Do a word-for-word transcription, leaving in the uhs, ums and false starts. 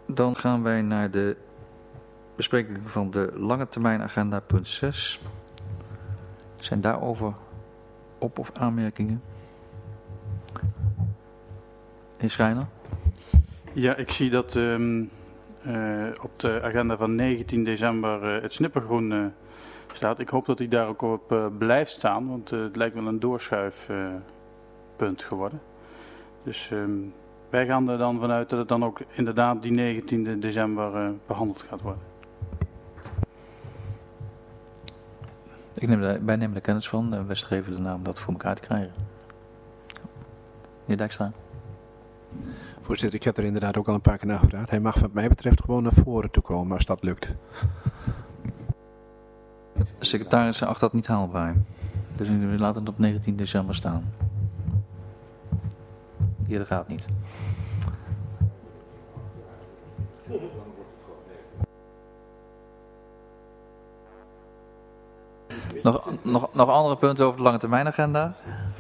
Dan gaan wij naar de bespreking van de lange termijn agenda, punt zes. Zijn daarover op- of aanmerkingen? Heer Schrijner? Ja, ik zie dat um, uh, op de agenda van negentien december uh, het snippergroen uh, staat. Ik hoop dat hij daar ook op uh, blijft staan, want uh, het lijkt wel een doorschuifpunt uh, geworden. Dus um, wij gaan er dan vanuit dat het dan ook inderdaad die negentiende december uh, behandeld gaat worden. Ik neem er, wij nemen er kennis van en wij streven de naam dat voor elkaar te krijgen. Meneer Dijkstra. Voorzitter, ik heb er inderdaad ook al een paar keer naar gevraagd. Hij mag wat mij betreft gewoon naar voren toe komen als dat lukt. De secretaris acht dat niet haalbaar. Dus we laten het op negentien december staan. Eerder gaat niet. Nog, nog, nog andere punten over de lange termijn agenda?